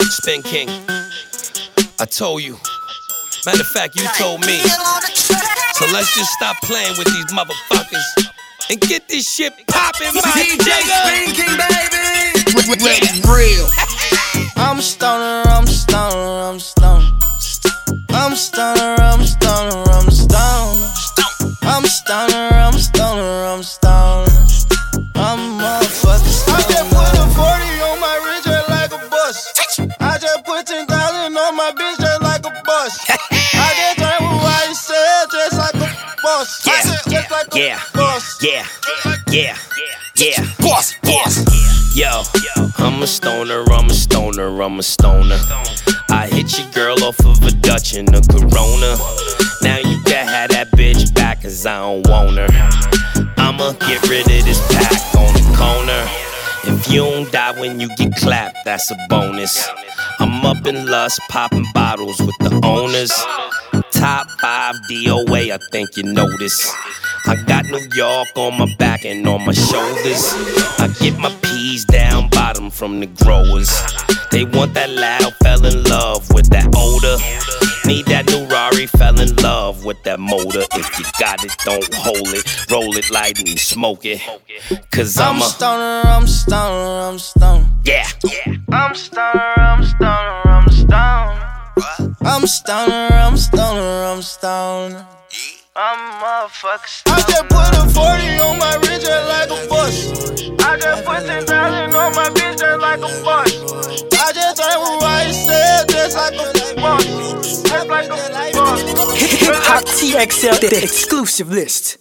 Spin King, I told you. Matter of fact, you told me. So let's just stop playing with these motherfuckers and get this shit poppin', my DJ Spin King, baby. Real. I'm stoner, I'm stoner, I'm stoner. I'm stoner, I'm stoner, I'm stoner. I'm stoner, I'm stoner, I'm stoner. I'm a motherfucker stoner. I just put a 40 on my wrist just like a bus. I just put 10,000 on my bitch just like a bus. I just turned with what he said just like a boss. Just like a boss. Yeah. Boss. Yo, I'm a stoner, I'm a stoner, I'm a stoner. I hit your girl off of a Dutch and a Corona. Now you can have that bitch back, cause I don't want her. I'ma get rid of this pack on the corner. If you don't die when you get clapped, that's a bonus. I'm up in lust, popping bottles with the owners. Top 5 DOA, I think you notice. I got New York on my back and on my shoulders. I get my peas down bottom from the growers. They want that loud, fell in love with that odor. Need that new Rari, fell in love with that motor. If you got it, don't hold it. Roll it, light it, and smoke it. Cause I'm a stoner, I'm stoner, I'm stoner. Yeah. I'm stoner, I'm stoner, I'm stoner. I'm stoner, I'm stoner, I'm stoner. I'm a motherfucker stoner. I just put a 40 on my wrist just like a bus. I just put 10,000 on my bitch just like a bus. I just turned with what he said just like a boss. Just like a boss. Hip Hop TXL, the exclusive list.